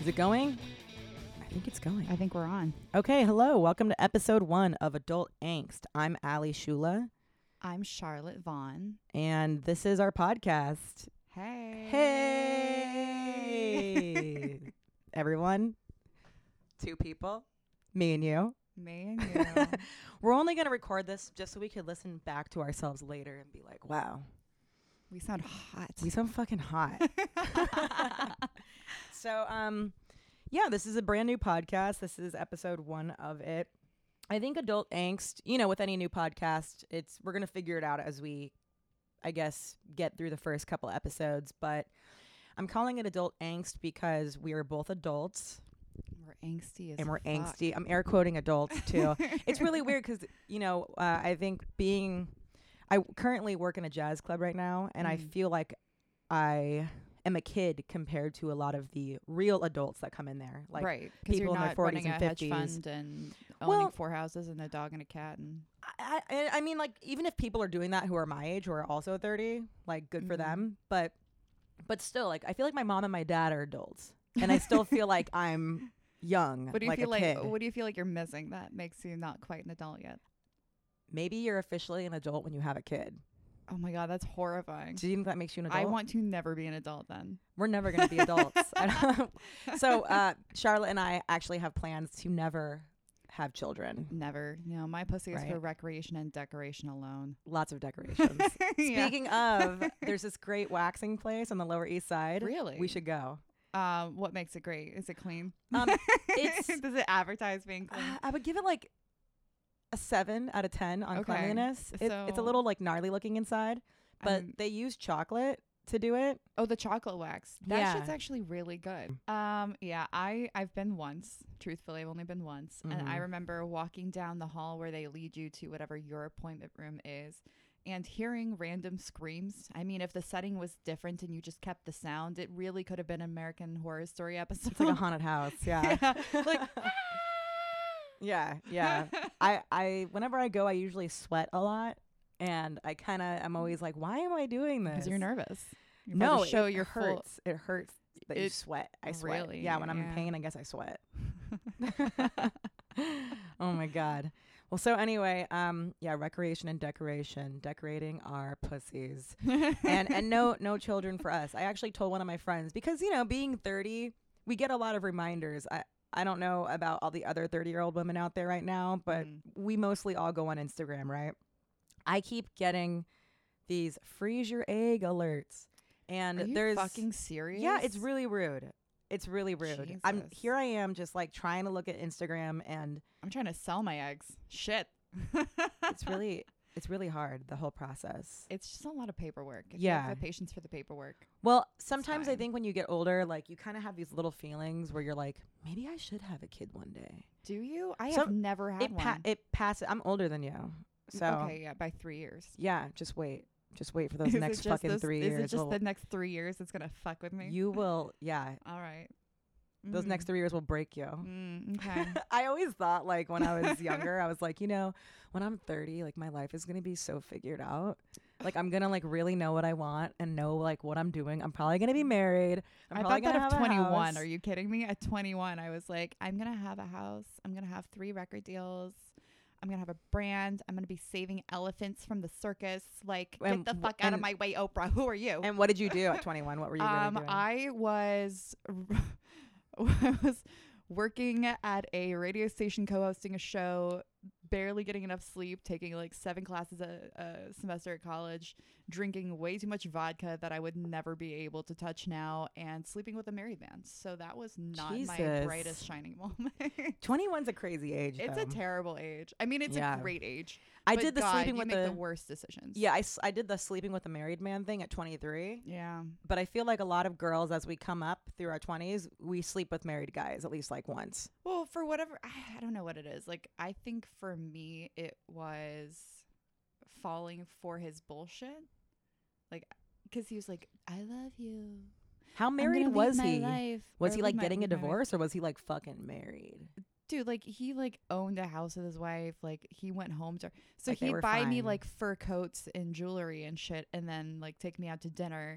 it going? I think it's going. I think we're on. Okay, hello. Welcome to episode 1 of Adult Angst. I'm Ali Shula, I'm Charlotte Vaughn. and this is our podcast. Hey. Hey, everyone. 2 people, me and you. Me and you. We're only going to record this just so we could listen back to ourselves later and be like, wow, We sound hot. we sound fucking hot. So, yeah, this is a brand new podcast. This is episode 1 of it. I think Adult Angst, with any new podcast, we're going to figure it out as we, I guess, get through the first couple episodes. But I'm calling it Adult Angst because we are both adults. We're angsty as And we're fuck. angsty. I'm air quoting adults, too. It's really weird because, I think I currently work in a jazz club right now, and I feel like I am a kid compared to a lot of the real adults that come in there. Like, right. Because you're people in their not 40s running and a hedge 50s. fund and owning Well- 4 houses and a dog and a cat. And I mean, like, even if people are doing that who are my age, who are also 30, like, good for Mhm. them. But still, like, I feel like my mom and my dad are adults, and I still feel like I'm young, what do you like feel a like? kid. What do you feel like you're missing that makes you not quite an adult yet? Maybe you're officially an adult when you have a kid. Oh my god, that's horrifying. Do you think that makes you an adult? I want to never be an adult then. We're never going to be adults. So Charlotte and I actually have plans to never have children. Never. My pussy is for Right. recreation and decoration alone. Lots of decorations. Yeah. Speaking of, there's this great waxing place on the Lower East Side. Really? We should go. What makes it great? Is it clean? It's Does it advertise being clean? I would give it like a 7 out of 10 on Okay. cleanliness. It's a So- little like gnarly looking inside, but Um, they use chocolate to do it. Oh, the chocolate wax. That Yeah. shit's actually really good. Yeah, I've been once. Truthfully, I've only been once. And I Mhm. remember walking down the hall where they lead you to whatever your appointment room is and hearing random screams. I mean, if the setting was different and you just kept the sound, it really could have been an American Horror Story episode. It's like a haunted house. Yeah. Yeah, like Yeah. I whenever I go, I usually sweat a lot, and I'm always like, why am I doing this? because you're nervous. You're No, about to show it your hurts. It hurts that you It- sweat. I sweat. really? Yeah, when I'm in Yeah. pain, I guess I sweat. Oh my god. Well, so anyway, recreation and decorating our pussies, and no children for us. I actually told one of my friends because being 30, we get a lot of reminders. I don't know about all the other 30-year-old women out there right now, but we mostly all go on Instagram, right? I keep getting these freeze your egg alerts, and Are you there's fucking serious? yeah, it's really rude. It's really rude. Jesus. Here I am just like trying to look at Instagram, and I'm trying to sell my eggs. Shit. it's really hard, the whole process. It's just a lot of paperwork. If you Yeah. have the patience for the paperwork. Well, sometimes I fine. think when you get older, like you kind of have these little feelings where you're like, maybe I should have a kid one day. Do you? I So have never had one. It passes. I'm older than you, so Okay, yeah, by 3 years. yeah. Just wait for those Is it next just fucking those- 3 Is years. it just will- the next 3 years that's gonna fuck with me? you will, yeah. All right. Those next 3 years will break you. Okay. I always thought, like, when I was younger, I was like, when I'm 30, like, my life is going to be so figured out. Like, I'm going to, like, really know what I want and know, like, what I'm doing. I'm probably going to be married. I'm I probably thought that gonna at have a 21. house. Are you kidding me? At 21, I was like, I'm gonna have a house. I'm gonna have 3 record deals. I'm gonna have a brand. I'm gonna be saving elephants from the circus. Like, And get the w- fuck out of and- my way, Oprah. Who are you? And what did you do at 21? What were you really doing? I was I was working at a radio station co-hosting a show, barely getting enough sleep, taking like 7 classes a semester at college, drinking way too much vodka that I would never be able to touch now, and sleeping with a married man. So that was not my Jesus. brightest shining moment. 21's a crazy age, It's though. a terrible age. I mean, it's Yeah. a great age. I but did the God, sleeping you with make the worst decisions. Yeah, I did the sleeping with a married man thing at 23. Yeah. But I feel like a lot of girls, as we come up through our 20s, we sleep with married guys at least like once. Well, for whatever, I don't know what it is. Like, I think for me, it was falling for his bullshit. Like, because he was like, I love you. How I'm married gonna was live my he? life, Was or he live like my- getting a live my life." divorce, or was he like fucking married? Dude, like, he like owned a house with his wife. Like, he went home to her. So Like, they he'd were buy me fine. like fur coats and jewelry and shit, and then like take me out to dinner,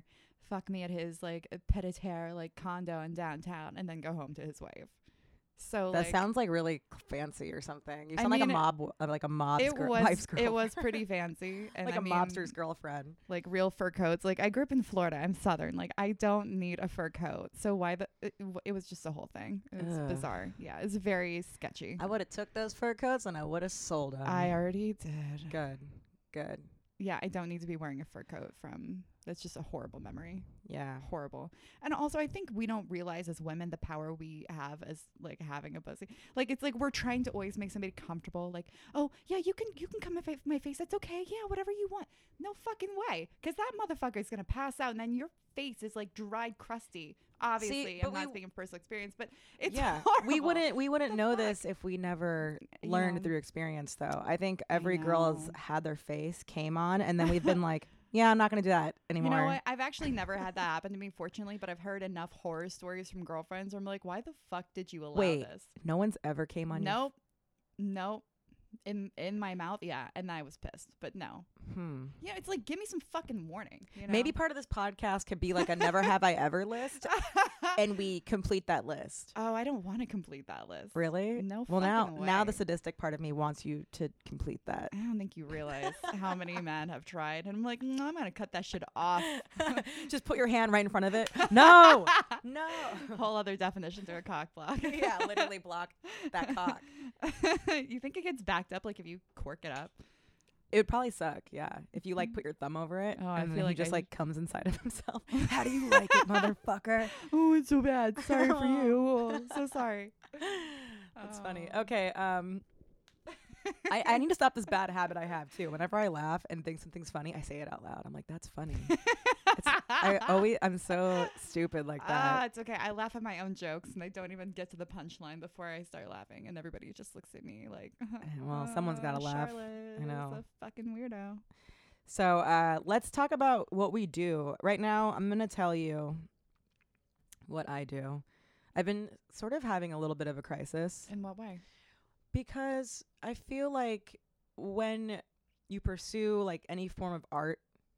fuck me at his like pied-à-terre like condo in downtown and then go home to his wife. So That like, sounds like really fancy or something. You I sound like a mean, mob's it was wife's girlfriend. it was pretty fancy, and like I a mean, mobster's girlfriend. like real fur coats. Like I grew up in Florida. I'm Southern. Like I don't need a fur coat. So why it was just a whole thing. It was Ugh. bizarre. Yeah, it's very sketchy. I would have took those fur coats and I would have sold them. I already did. Good. Yeah, I don't need to be wearing a fur coat from. That's just a horrible memory. Yeah. Horrible. And also I think we don't realize as women the power we have as like having a pussy. Like it's like we're trying to always make somebody comfortable. Like, oh yeah, you can come in my face. That's okay. Yeah, whatever you want. No fucking way. Because that motherfucker is gonna pass out and then your face is like dried, crusty. Obviously, I'm not speaking from personal experience, but it's horrible. We wouldn't know fuck? this if we never You learned know. through experience though. I think every know. girl's had their face came on and then we've been like, yeah, I'm not gonna do that anymore. You know what? I've actually never had that happen to me, fortunately, but I've heard enough horror stories from girlfriends where I'm like, why the fuck did you allow this? No one's ever came on Nope. In my mouth, yeah, and I was pissed, but no. Yeah, it's like, give me some fucking warning. You know? Maybe part of this podcast could be like a never have I ever list and we complete that list. Oh, I don't want to complete that list. Really? No. Well, fucking now way. the sadistic part of me wants you to complete that. I don't think you realize how many men have tried, and I'm like, no, I'm gonna cut that shit off. Just put your hand right in front of it. No. Whole other definition to a cock block. Yeah, literally block that cock. You think it gets backed up like if you cork it up? It would probably suck, yeah. If you like put your thumb over it, Oh, I and feel then he like just I- like comes inside of himself. How do you like it, motherfucker? Oh, it's so bad. Sorry for you. Oh, so sorry. That's funny. Okay, I need to stop this bad habit I have too. Whenever I laugh and think something's funny, I say it out loud. I'm like, that's funny. I'm so stupid like that. It's okay. I laugh at my own jokes and I don't even get to the punchline before I start laughing, and everybody just looks at me like, Well, someone's gotta laugh. Charlotte I know. is a fucking weirdo. So let's talk about what we do. Right now, I'm going to tell you what I do. I've been sort of having a little bit of a crisis In what way? because I feel like when you pursue like any form of art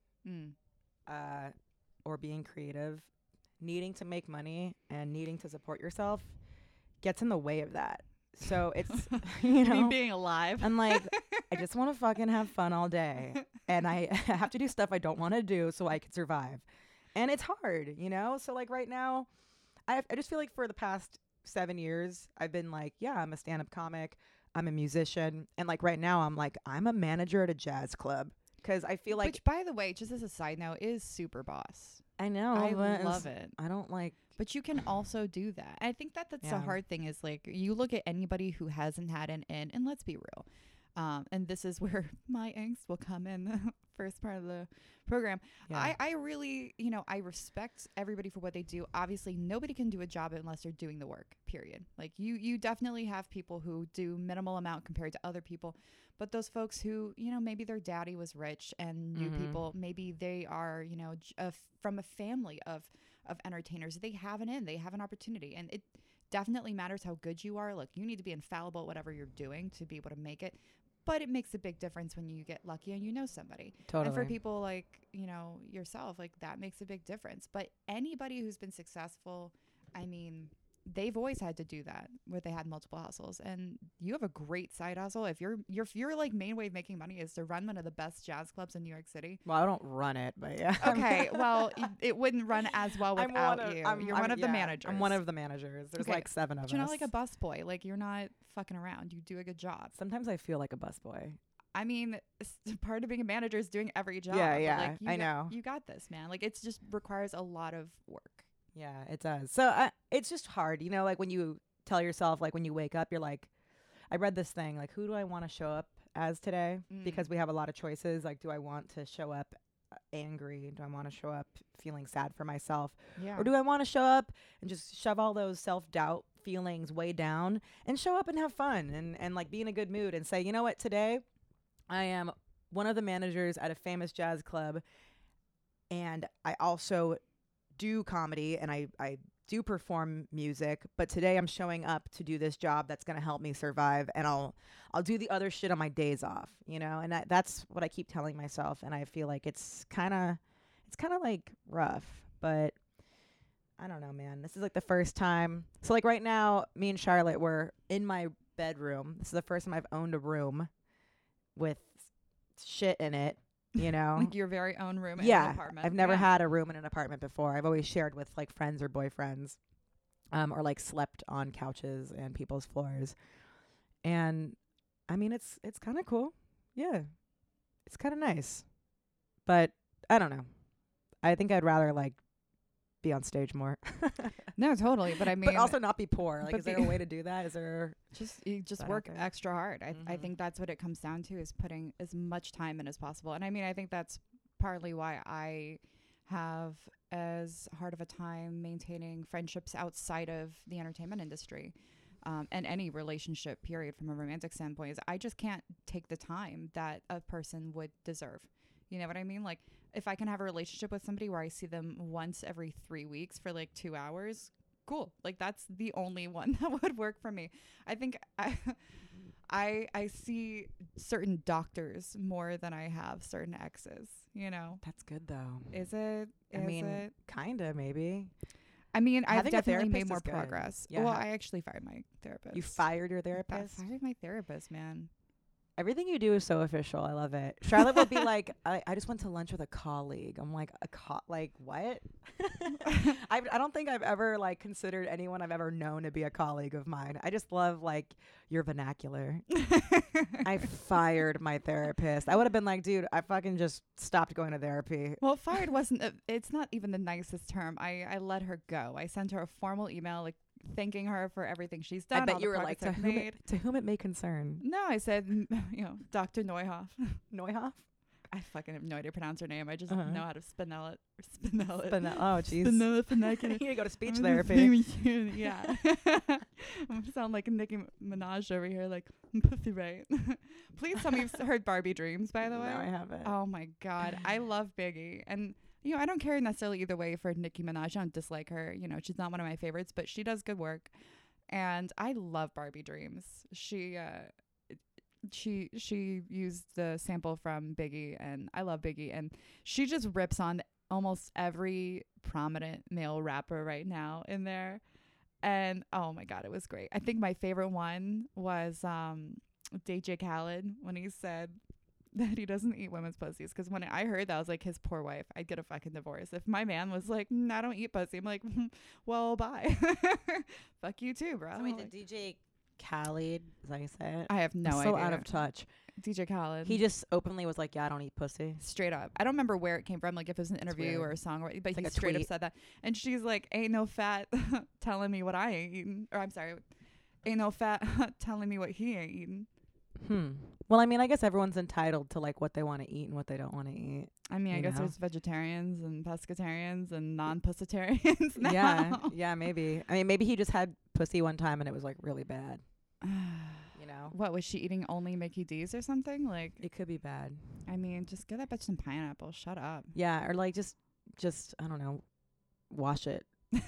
or being creative, needing to make money and needing to support yourself gets in the way of that. So it's, you know, mean being alive. I'm like, I just want to fucking have fun all day. And I have to do stuff I don't want to do so I can survive. And it's hard, you know? So like right now, I just feel like for the past 7 years, I've been like, yeah, I'm a stand-up comic. I'm a musician. And like right now, I'm a manager at a jazz club. Because I feel like, Which, by the way, just as a side note, is super boss. I know. I but love it. I don't like, But you can also do that. I think that's the Yeah. hard thing is like you look at anybody who hasn't had an in, and let's be real. And this is where my angst will come in the first part of the program. yeah. I really, I respect everybody for what they do. Obviously, nobody can do a job unless they're doing the work, period. Like you definitely have people who do minimal amount compared to other people. But those folks who, maybe their daddy was rich and knew people, maybe they are, from a family of entertainers, they have they have an opportunity. And it definitely matters how good you are. Look, you need to be infallible at whatever you're doing to be able to make it. But it makes a big difference when you get lucky and you know somebody. Totally. And for people like, yourself, like that makes a big difference. But anybody who's been successful, I mean, they've always had to do that where they had multiple hustles. And you have a great side hustle. If your like main way of making money is to run one of the best jazz clubs in New York City. Well, I don't run it, but yeah. Okay, well, it wouldn't run as well without you. You're one of the yeah, managers. I'm one of the managers. There's Okay. like 7 of But us. you're not like a busboy. Like you're not fucking around. You do a good job. Sometimes I feel like a busboy. I mean, part of being a manager is doing every job. Yeah, but, yeah, like, I know. You got this, man. Like it's just requires a lot of work. Yeah, it does. So it's just hard, like when you tell yourself, like when you wake up, you're like, I read this thing, like, who do I want to show up as today? Because we have a lot of choices. Like, do I want to show up angry? Do I want to show up feeling sad for myself? Yeah. Or do I want to show up and just shove all those self-doubt feelings way down and show up and have fun and like be in a good mood and say, you know what, today I am one of the managers at a famous jazz club and I also do comedy and I do perform music, but today I'm showing up to do this job that's going to help me survive, and I'll do the other shit on my days off, and that's what I keep telling myself, and I feel like it's kind of like rough, but I don't know, man. This is like the first time. So like right now, me and Charlotte were in my bedroom. This is the first time I've owned a room with shit in it, you know. Like your very own room in Yeah, an apartment. I've never Yeah. had a room in an apartment before. I've always shared with like friends or boyfriends, or like slept on couches and people's floors. And I mean, it's kind of cool. Yeah, it's kind of nice. But I don't know. I think I'd rather like be on stage more. No, totally. But I mean, but also not be poor. Like, but is there be- a way to do that? Is there? you just that work out there? extra hard. I Mhm. think that's what it comes down to, is putting as much time in as possible. And I mean, I think that's partly why I have as hard of a time maintaining friendships outside of the entertainment industry. And any relationship period from a romantic standpoint, is I just can't take the time that a person would deserve. You know what I mean? Like, if I can have a relationship with somebody where I see them once every 3 weeks for like 2 hours, cool. Like, that's the only one that would work for me. I think I see certain doctors more than I have certain exes, you know? That's good though. Is it? I Is mean, it? kinda maybe. I mean, I've having a definitely therapist made more is good. progress. Yeah, Well, ha- I actually fired my therapist. You fired your I therapist. fired my therapist, man. Everything you do is so official. I love it. Charlotte will be like, I just went to lunch with a colleague. I'm like, like what? I don't think I've ever like considered anyone I've ever known to be a colleague of mine. I just love like your vernacular. I fired my therapist. I would have been like, dude, I fucking just stopped going to therapy. Well, fired wasn't. It's not even the nicest term. I let her go. I sent her a formal email, like thanking her for everything she's done. I bet all you the were like, progress to I've whom, made. to whom it may concern. No, I said, Dr. Neuhoff. Neuhoff? I fucking have no idea to pround her name. I just Uh-huh. know how to spell it. Spell it. Oh, jeez. Spinella vernacular. You go to speech I'm therapy. yeah. I'm gonna sound like Nicki Minaj over here, like pussy right. Please tell me you've heard Barbie Dreams, by the way. No, I haven't. Oh my God, I love Biggie, and I don't care necessarily either way for Nicki Minaj. I don't dislike her. She's not one of my favorites, but she does good work, and I love Barbie Dreams. She used the sample from Biggie, and I love Biggie, and she just rips on almost every prominent male rapper right now in there. And oh my God, it was great. I think my favorite one was DJ Khaled, when he said that he doesn't eat women's pussies. Because when I heard that, I was like, his poor wife, I'd get a fucking divorce. If my man was like, I don't eat pussy, I'm like, well, bye. Fuck you too, bro. So wait, Like, did DJ Khaled, is that how you say it? I have no I'm idea. so out of touch. DJ Khaled. He just openly was like, yeah, I don't eat pussy. Straight up. I don't remember where it came from, like if it was an interview weird. or a song, but It's he like a straight up tweet. said that. And she's like, ain't no fat telling me what I ain't eating. Or I'm sorry, ain't no fat telling me what he ain't eating. Well, I mean, I guess everyone's entitled to like what they want to eat and what they don't want to eat. I mean, I You guess know? there's vegetarians and pescatarians and non-pussitarians now. Yeah, maybe. I mean, maybe he just had pussy one time and it was like really bad. You know, What, was she eating only Mickey D's or something? Like, it could be bad. I mean, just give that bitch some pineapple. Shut up. Yeah, or like just I don't know, wash it.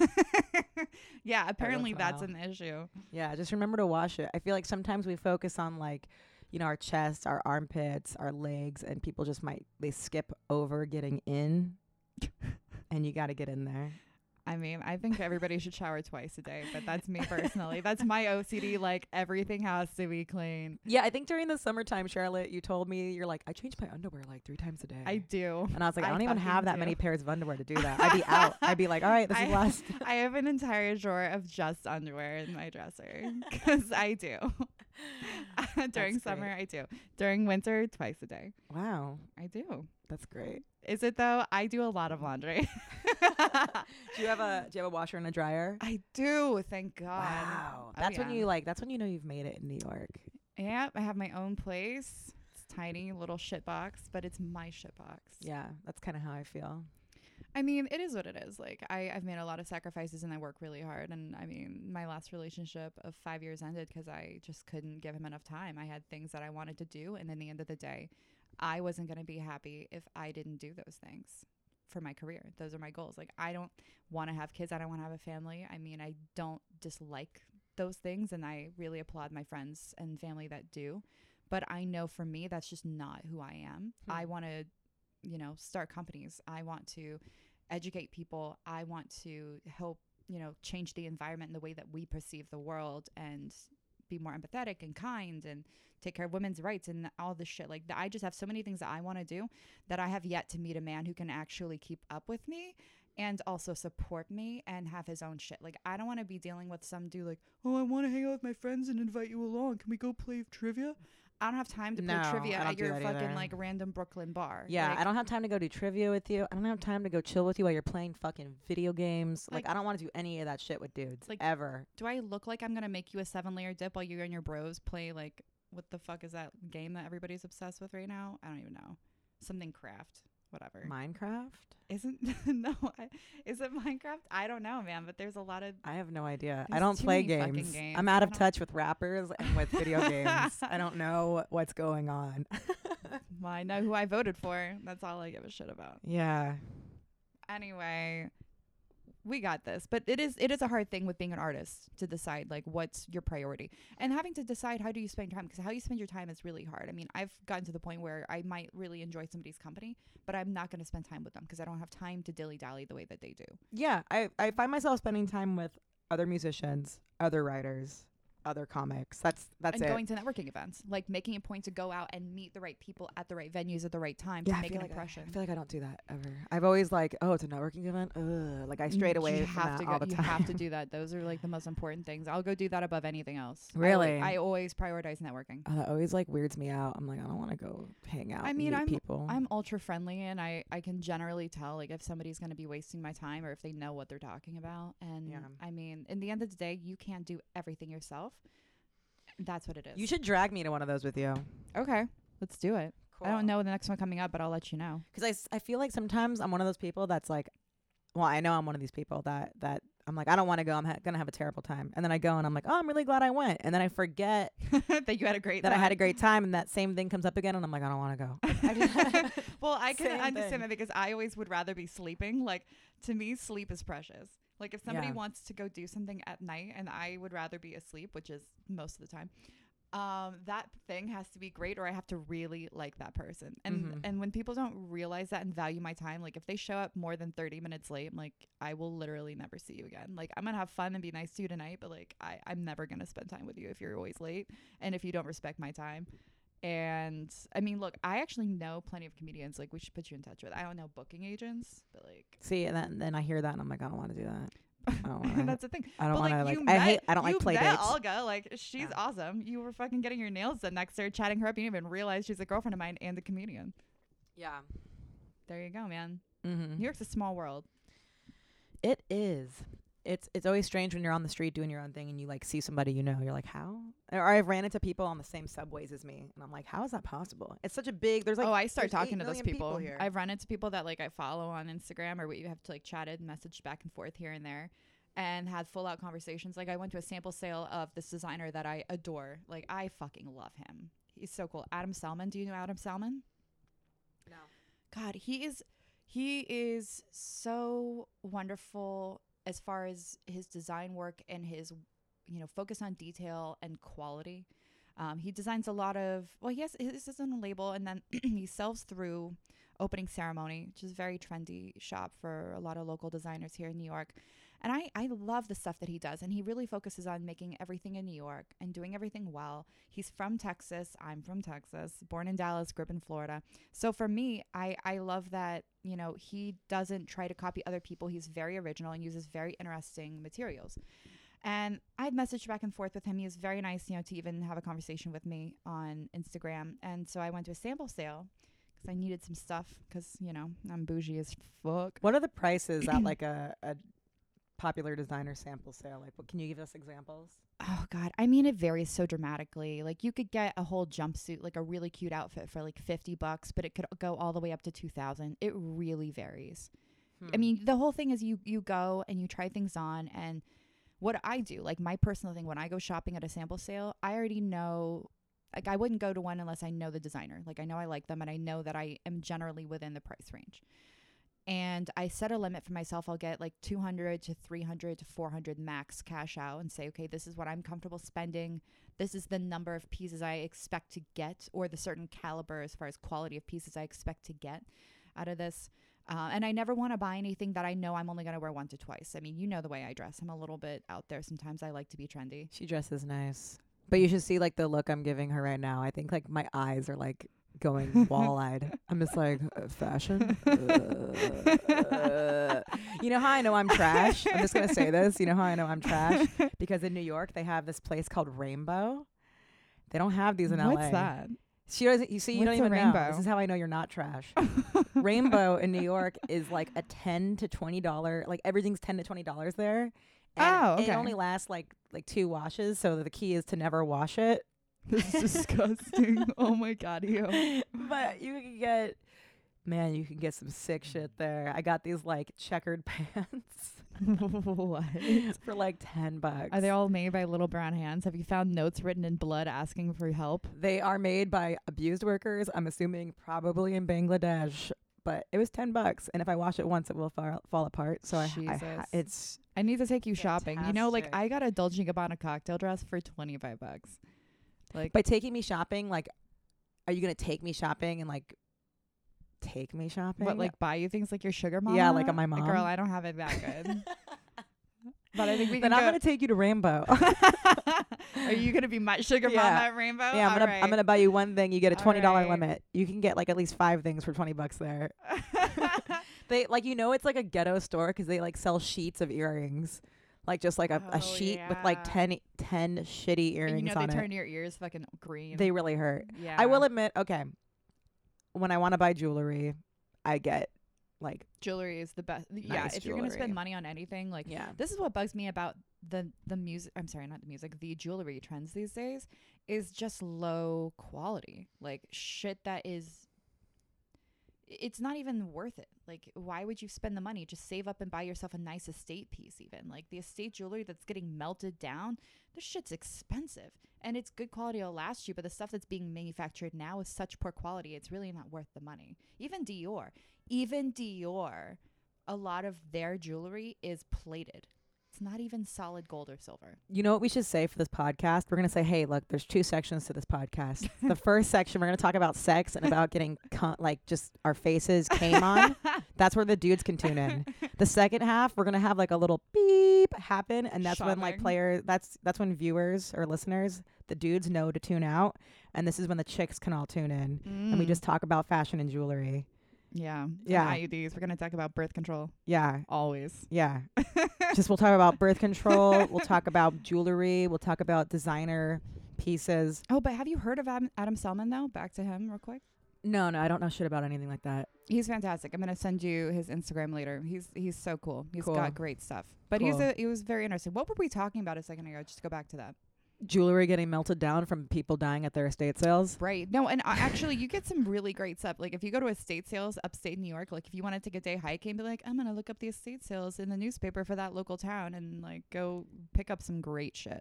Yeah, apparently once in a that's while. an issue. Yeah, just remember to wash it. I feel like sometimes we focus on like, our chest, our armpits, our legs, and people just they skip over getting in, and you got to get in there. I mean, I think everybody should shower twice a day, but that's me personally. That's my OCD. Like, everything has to be clean. Yeah, I think during the summertime, Charlotte, you told me you're like, I change my underwear like 3 times a day. I do. And I was like, I I don't even fucking have that do. many pairs of underwear to do that. I'd be out. I'd be like, all right, this is last. I have an entire drawer of just underwear in my dresser because I do. During That's summer, great. I do. During winter, twice a day. Wow, I do. that's great. Is it though? I do a lot of laundry. Do you have a washer and a dryer? I do. Thank God. Wow, Oh, that's when yeah. that's when you know you've made it in New York. Yeah, I have my own place. It's tiny, little shit box, but it's my shit box. Yeah, that's kind of how I feel. I mean, it is what it is. Like, I've made a lot of sacrifices and I work really hard. And I mean, my last relationship of 5 years ended because I just couldn't give him enough time. I had things that I wanted to do. And in the end of the day, I wasn't going to be happy if I didn't do those things for my career. Those are my goals. Like, I don't want to have kids. I don't want to have a family. I mean, I don't dislike those things. And I really applaud my friends and family that do. But I know for me, that's just not who I am. I want to, start companies. I want to educate people. I want to help, change the environment and the way that we perceive the world, and be more empathetic and kind, and take care of women's rights and all this shit. Like, I just have so many things that I want to do that I have yet to meet a man who can actually keep up with me and also support me and have his own shit. Like, I don't want to be dealing with some dude like, oh, I want to hang out with my friends and invite you along. Can we go play trivia? I don't have time to play trivia at your fucking like random Brooklyn bar. Yeah, like, I don't have time to go do trivia with you. I don't have time to go chill with you while you're playing fucking video games. Like I don't want to do any of that shit with dudes, like, ever. Do I look like I'm gonna make you a 7-layer dip while you and your bros play like, what the fuck is that game that everybody's obsessed with right now? I don't even know. Something craft. Whatever. Minecraft? Isn't is it Minecraft? I don't know, man, but there's a lot of I have no idea. I don't play games. I'm out of touch with rappers and with video games. I don't know what's going on. Well, I know who I voted for. That's all I give a shit about. Yeah. Anyway, we got this. But it is a hard thing with being an artist to decide like what's your priority and having to decide how do you spend your time, because how you spend your time is really hard. I mean, I've gotten to the point where I might really enjoy somebody's company, but I'm not going to spend time with them because I don't have time to dilly-dally the way that they do. Yeah, I find myself spending time with other musicians, other writers, other comics. That's and it. Going to networking events, like making a point to go out and meet the right people at the right venues at the right time to make an impression. I feel like I don't do that ever. I've always like, oh, it's a networking event. Ugh. Like I strayed away from that all the time. You have to do that. Those are like the most important things. I'll go do that above anything else. Really? I always prioritize networking. That always like weirds me out. I'm like, I don't want to go hang out. I mean, and meet people. I'm ultra friendly, and I can generally tell like if somebody's going to be wasting my time or if they know what they're talking about. And I mean, in the end of the day, you can't do everything yourself. That's what it is. You should drag me to one of those with you. Okay, let's do it. Cool. I don't know the next one coming up, but I'll let you know. Because I feel like sometimes I'm one of those people that's like, well, I know I'm one of these people that I'm like, I don't want to go. I'm gonna have a terrible time. And then I go and I'm like, oh, I'm really glad I went. And then I forget that you had a great time. I had a great time. And that same thing comes up again. And I'm like, I don't want to go. Well, I can understand that because I always would rather be sleeping. Like, to me, sleep is precious. Like, if somebody wants to go do something at night and I would rather be asleep, which is most of the time, that thing has to be great, or I have to really like that person. And and when people don't realize that and value my time, like if they show up more than 30 minutes late, I'm like, I will literally never see you again. Like, I'm gonna have fun and be nice to you tonight, but like I'm never gonna spend time with you if you're always late and if you don't respect my time. And I mean, look, I actually know plenty of comedians. Like, we should put you in touch with. I don't know booking agents, but like, see, and then I hear that and I'm like, I don't want to do that. That's the thing. I don't want to like. I don't like play dates. Olga, like, she's awesome. You were fucking getting your nails done next to her, chatting her up. You didn't even realize she's a girlfriend of mine and a comedian. Yeah. There you go, man. New York's a small world. It is. It's always strange when you're on the street doing your own thing and you like see somebody you're like, how? Or I've ran into people on the same subways as me and I'm like, how is that possible? It's such a big. There's like I start talking to those people here. I've run into people that like I follow on Instagram, or we have to like chatted and messaged back and forth here and there, and had full out conversations. Like, I went to a sample sale of this designer that I adore. Like, I fucking love him. He's so cool. Adam Salmon. Do you know Adam Salmon? No. God, he is so wonderful as far as his design work and his, focus on detail and quality. He designs a lot of, his is on a label, and then he sells through Opening Ceremony, which is a very trendy shop for a lot of local designers here in New York. And I love the stuff that he does. And he really focuses on making everything in New York and doing everything well. He's from Texas. I'm from Texas, born in Dallas, grew up in Florida. So for me, I love that, he doesn't try to copy other people. He's very original and uses very interesting materials. And I'd messaged back and forth with him. He was very nice, to even have a conversation with me on Instagram. And so I went to a sample sale because I needed some stuff because, I'm bougie as fuck. What are the prices at like a popular designer sample sale? Like, what can you give us examples? Oh God, I mean, it varies so dramatically. Like, you could get a whole jumpsuit, like a really cute outfit for like $50, but it could go all the way up to $2,000. It really varies. I mean, the whole thing is you go and you try things on. And what I do, like my personal thing, when I go shopping at a sample sale, I already know, like, I wouldn't go to one unless I know the designer. Like, I know I like them and I know that I am generally within the price range. And I set a limit for myself. I'll get like 200 to 300 to 400 max cash out and say, okay, this is what I'm comfortable spending. This is the number of pieces I expect to get, or the certain caliber as far as quality of pieces I expect to get out of this. And I never want to buy anything that I know I'm only going to wear once or twice. I mean, you know the way I dress. I'm a little bit out there. Sometimes I like to be trendy. She dresses nice. But you should see like the look I'm giving her right now. I think like my eyes are like going wall-eyed. I'm just like, fashion? You know how I know I'm trash? I'm just going to say this. You know how I know I'm trash? Because in New York, they have this place called Rainbow. They don't have these in LA. What's that? She doesn't. You see, you What's don't even a know. Rainbow? This is how I know you're not trash. Rainbow in New York is like a $10 to $20. Like everything's $10 to $20 there. And okay. it only lasts like 2 washes. So the key is to never wash it. This is disgusting. Oh my God, ew. But you can get, man, you can get some sick shit there. I got these like checkered pants What? for like $10. Are they all made by little brown hands? Have you found notes written in blood asking for help? They are made by abused workers. I'm assuming probably in Bangladesh. But it was $10, and if I wash it once, it will fall apart. So Jesus. I need to take you shopping. You know, like Fantastic. I got a Dolce & Gabbana cocktail dress for $25. Like, by taking me shopping, like, are you gonna take me shopping and like take me shopping? what, like buy you things like your sugar mama? Yeah, like my Like, mom. girl, I don't have it that good. But I think we can then I'm go. gonna take you to Rainbow. Are you gonna be my sugar Yeah. mama at Rainbow? Yeah, I'm gonna buy you one thing. You get a All $20 right. limit. You can get like at least 5 things for $20 there. They like, you know, it's like a ghetto store because they like sell sheets of earrings, like just like a Oh, sheet with like yeah. 10 shitty earrings And you know on they it. turn your ears fucking green. They really hurt. yeah. I will admit, okay, when I want to buy jewelry, I get like, Jewelry is the best. Yeah, Nice if you're gonna jewelry. spend money on anything, like yeah. this is what bugs me about the music. I'm sorry, not the music. The jewelry trends these days is just low quality. Like shit that is. It's not even worth it. Like, why would you spend the money? Just save up and buy yourself a nice estate piece. Even like the estate jewelry that's getting melted down. This shit's expensive, and it's good quality. It'll last you. But the stuff that's being manufactured now is such poor quality. It's really not worth the money. Even Dior, a lot of their jewelry is plated. It's not even solid gold or silver. You know what we should say for this podcast? We're going to say, hey, look, there's 2 sections to this podcast. The first section, we're going to talk about sex and about getting, like, just our faces came on. That's where the dudes can tune in. The second half, we're going to have, like, a little beep happen. And that's when, like, Shocking. that's when viewers or listeners, the dudes know to tune out. And this is when the chicks can all tune in. And we just talk about fashion and jewelry. Yeah. Yeah. And IUDs. We're going to talk about birth control. Yeah. Always. Yeah. Just we'll talk about birth control. We'll talk about jewelry. We'll talk about designer pieces. Oh, but have you heard of Adam Selman, though? Back to him real quick. No, I don't know shit about anything like that. He's fantastic. I'm going to send you his Instagram later. He's so cool. He's Cool. got great stuff. But Cool. he was very interesting. What were we talking about a second ago? Just go back to that. Jewelry getting melted down from people dying at their estate sales. Right. No, and actually, you get some really great stuff. Like, if you go to estate sales upstate New York, like, if you wanted to take a day hiking, be like, I'm going to look up the estate sales in the newspaper for that local town and, like, go pick up some great shit.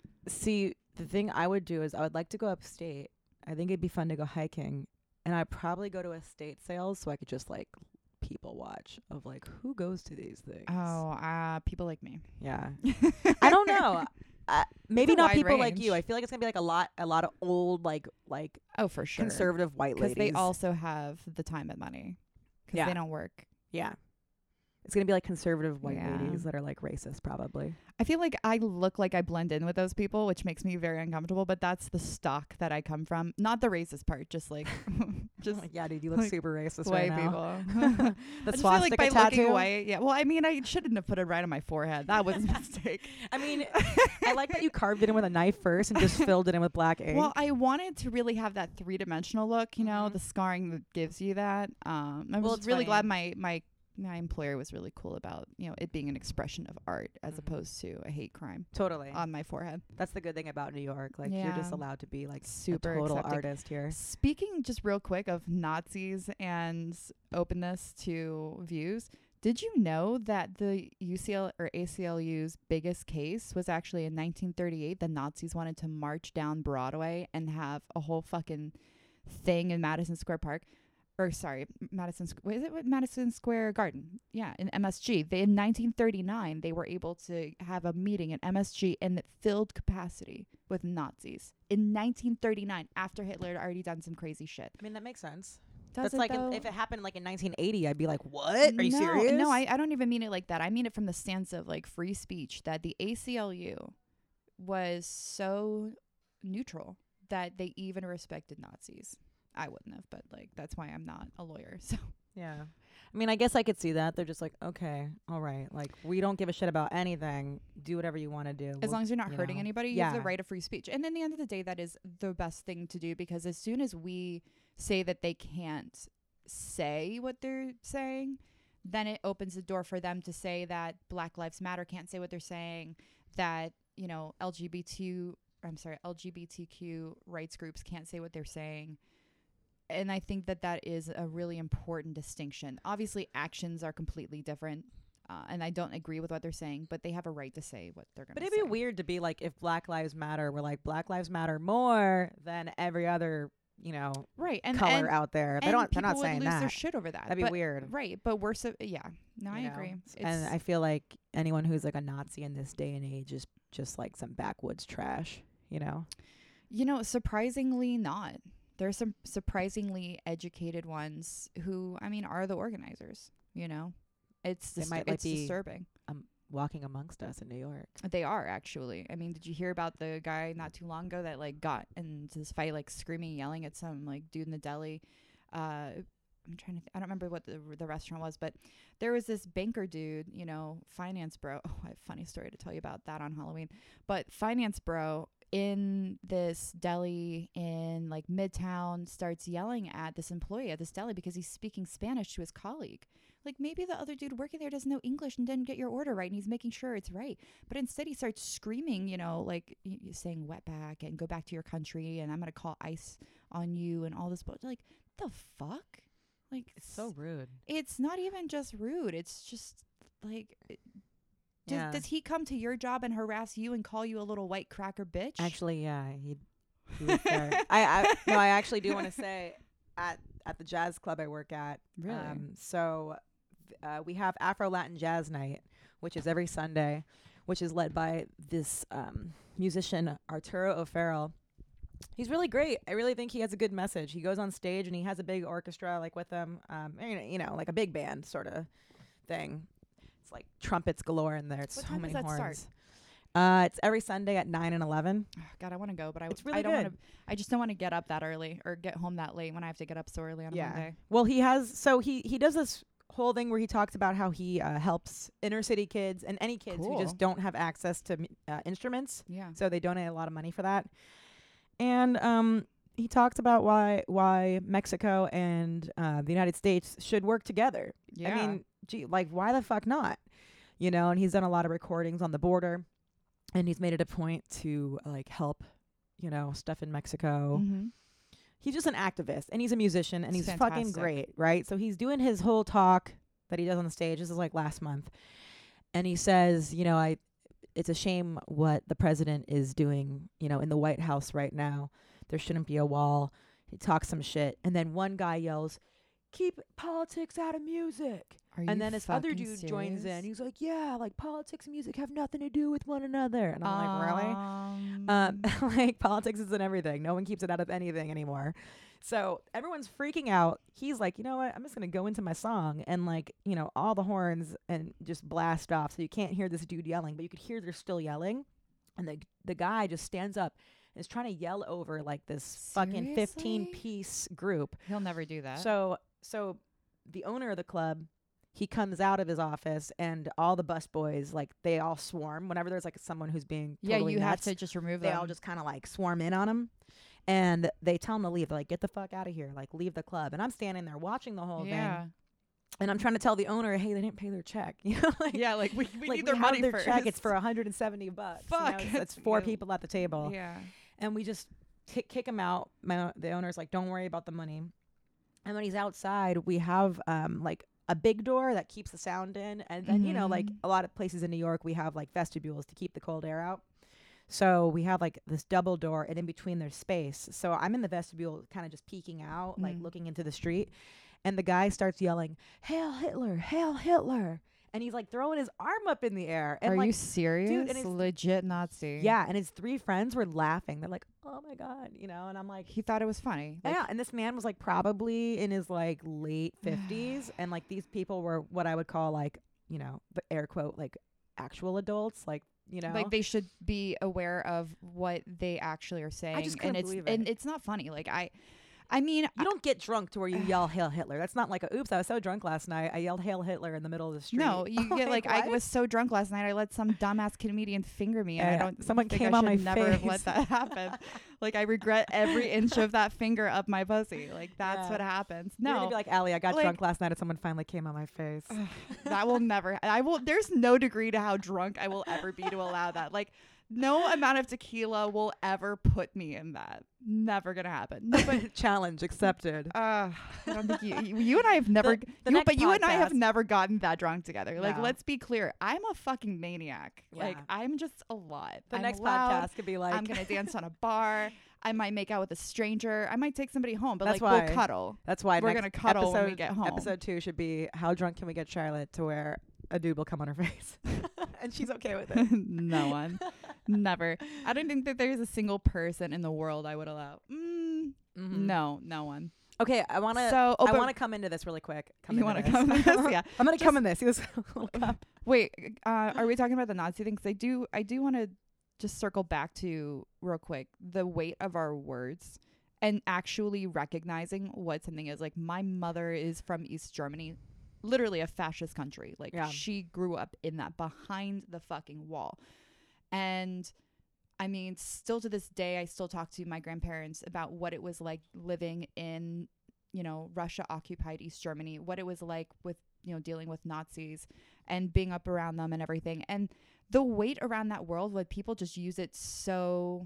See, the thing I would do is I would like to go upstate. I think it'd be fun to go hiking. And I'd probably go to estate sales so I could just, like, people watch of, like, who goes to these things. Oh, people like me. Yeah. I don't know. Maybe a not wide people like you. range. I feel like it's gonna be like a lot of old like Oh, for sure. conservative white Because ladies. they also have the time and money. Because Yeah. they don't work. yeah. It's gonna be like conservative white Yeah. ladies that are like racist, probably. I feel like I look like I blend in with those people, which makes me very uncomfortable. But that's the stock that I come from. Not the racist part, just like, just Yeah, dude, you look like super racist white right now. people. The I just feel like swastika by tattoo. looking white, yeah. Well, I mean, I shouldn't have put it right on my forehead. That was a mistake. I mean, I like that you carved it in with a knife first and just filled it in with black ink. Well, I wanted to really have that 3-dimensional look, you know, Mhm. the scarring that gives you that. I Well, was it's really glad funny. my employer was really cool about, you know, it being an expression of art as Mhm. opposed to a hate crime Totally. on my forehead. That's the good thing about New York. Like you're just Yeah. allowed to be like Super a total accepting. artist here. Speaking just real quick of Nazis and openness to views, did you know that the UCL or ACLU's biggest case was actually in 1938? The Nazis wanted to march down Broadway and have a whole fucking thing in Madison Square Park. Or sorry, Madison Square Garden? Yeah, in MSG. In 1939, they were able to have a meeting in MSG and it filled capacity with Nazis. In 1939, after Hitler had already done some crazy shit. I mean, that makes sense. Does That's it like though? if it happened like in 1980, I'd be like, what? Are you serious? No, I don't even mean it like that. I mean it from the stance of like free speech, that the ACLU was so neutral that they even respected Nazis. I wouldn't have, but like that's why I'm not a lawyer. So Yeah. I mean, I guess I could see that. They're just like, okay, all right. Like, we don't give a shit about anything. Do whatever you want to do. as long as you're not hurting know. anybody, you have the right of free speech. And in the end of the day, that is the best thing to do, because as soon as we say that they can't say what they're saying, then it opens the door for them to say that Black Lives Matter can't say what they're saying, that, you know, LGBTQ rights groups can't say what they're saying. And I think that that is a really important distinction. Obviously, actions are completely different. And I don't agree with what they're saying, but they have a right to say what they're going to say. But it'd be weird to be like, if Black Lives Matter were like, Black Lives Matter more than every other, you know, right. color out there. They're not saying people would lose that. their shit over that. That'd be weird. Right. But we're No, I You know? agree. And I feel like anyone who's like a Nazi in this day and age is just like some backwoods trash, you know? You know, surprisingly not. There's some surprisingly educated ones who, I mean, are the organizers, you know? It's disturbing. Walking amongst us in New York. They are, actually. I mean, did you hear about the guy not too long ago that like got into this fight, like screaming, yelling at some like dude in the deli? I'm trying to I don't remember what the restaurant was, but there was this banker dude, you know, finance bro. Oh, I have a funny story to tell you about that on Halloween. But finance bro in this deli in like Midtown starts yelling at this employee at this deli because he's speaking Spanish to his colleague. Like, maybe the other dude working there doesn't know English and didn't get your order right, and he's making sure it's right. But instead he starts screaming, you know, like saying wetback and go back to your country and I'm going to call ICE on you and all this. But like, the fuck? Like, It's so rude. It's not even just rude. It's just like, does he come to your job and harass you and call you a little white cracker bitch? Actually, yeah, he was there. I actually do want to say at the jazz club I work at. Really? We have Afro Latin Jazz Night, which is every Sunday, which is led by this musician Arturo O'Farrell. He's really great. I really think he has a good message. He goes on stage and he has a big orchestra like with him, you know, like a big band sort of thing. It's like trumpets galore in there. It's What so time many does that horns. start? It's every Sunday at 9 and 11. Oh, God, I want to go, but It's really I don't good. want to. I just don't want to get up that early or get home that late when I have to get up so early on a Monday. Well, he does this whole thing where he talks about how he helps inner city kids and any kids who Cool. just don't have access to instruments. Yeah. So they donate a lot of money for that. And he talks about why Mexico and the United States should work together. Yeah. I mean, gee, like, why the fuck not? You know, and he's done a lot of recordings on the border, and he's made it a point to like help, you know, stuff in Mexico. Mm-hmm. He's just an activist, and he's a musician, and It's he's fucking fantastic. great, right? So he's doing his whole talk that he does on the stage. This is like last month. And he says, you know, it's a shame what the president is doing, you know, in the White House right now. There shouldn't be a wall. He talks some shit. And then one guy yells, keep politics out of music. And then this other dude joins in. He's like, yeah, like politics and music have nothing to do with one another. And I'm like, really? Like, politics isn't everything. No one keeps it out of anything anymore. So everyone's freaking out. He's like, you know what? I'm just going to go into my song and, like, you know, all the horns and just blast off. So you can't hear this dude yelling, but you could hear they're still yelling. And the guy just stands up and is trying to yell over like this fucking 15-piece group. He'll never do that. So the owner of the club, he comes out of his office and all the bus boys, like, they all swarm whenever there's like someone who's being totally you nuts. have to just remove They them. all just kind of like swarm in on him, and they tell him to leave. They're like, get the fuck out of here, like, leave the club. And I'm standing there watching the whole thing, and I'm trying to tell the owner, hey, they didn't pay their check. You know, like, yeah, like we like, need their have money their first. check. It's for $170. Fuck. You know, it's 4 people at the table. Yeah. And we just kick him out. The owner's like, don't worry about the money. And when he's outside, we have like a big door that keeps the sound in. And then, you know, like a lot of places in New York, we have like vestibules to keep the cold air out. So we have like this double door, and in between there's space. So I'm in the vestibule kind of just peeking out, like looking into the street. And the guy starts yelling, Hail Hitler, Hail Hitler. and he's like throwing his arm up in the air. And Are like, you serious? dude, and it's Legit Nazi. yeah, and his 3 friends were laughing. They're like, "Oh my god," you know, and I'm like, He thought it was funny. Like, yeah, and this man was like probably in his like late 50s, and like these people were what I would call like, you know, the air quote like actual adults, like, you know, like they should be aware of what they actually are saying. just couldn't and it's believe it. and it's not funny. Like I mean, you don't get drunk to where you yell Hail Hitler. That's not like a, oops, I was so drunk last night, I yelled Hail Hitler in the middle of the street. no, you get like I what? was so drunk last night. I let some dumbass comedian finger me, and I Yeah, don't. someone think came I on should my never have face. let that happen. Like I regret every inch of that finger up my pussy. Like that's Yeah. what happens. You're gonna No, be like, Allie, I got like- drunk last night and someone finally came on my face. that will never. I will. There's no degree to how drunk I will ever be to allow that. Like. No amount of tequila will ever put me in that. Never gonna happen. No, but Challenge accepted. I don't think you and I have never. The next you and I have podcast- never gotten that drunk together. Like, No. let's be clear. I'm a fucking maniac. Like, Yeah. I'm just a lot. The I'm next loud. podcast could be like, I'm gonna dance on a bar. I might make out with a stranger. I might take somebody home, but That's like why we'll cuddle. that's why We're next gonna cuddle when we episode- get home. Episode 2 should be how drunk can we get Charlotte to where a dude will come on her face, and she's okay with it. No one, never. I don't think that there's a single person in the world I would allow. Mhm. No, no one. Okay, I want to. So, I want to come into this really quick. You want to come? In this? Yeah. I'm gonna come in this. He was look up. Wait, are we talking about the Nazi thing? 'Cause I do want to just circle back to real quick the weight of our words and actually recognizing what something is. Like my mother is from East Germany, literally a fascist country. Like Yeah. she grew up in that, behind the fucking wall. And I mean, still to this day, I still talk to my grandparents about what it was like living in, you know, Russia occupied East Germany, what it was like with, you know, dealing with Nazis and being up around them and everything. And the weight around that world, when people just use it so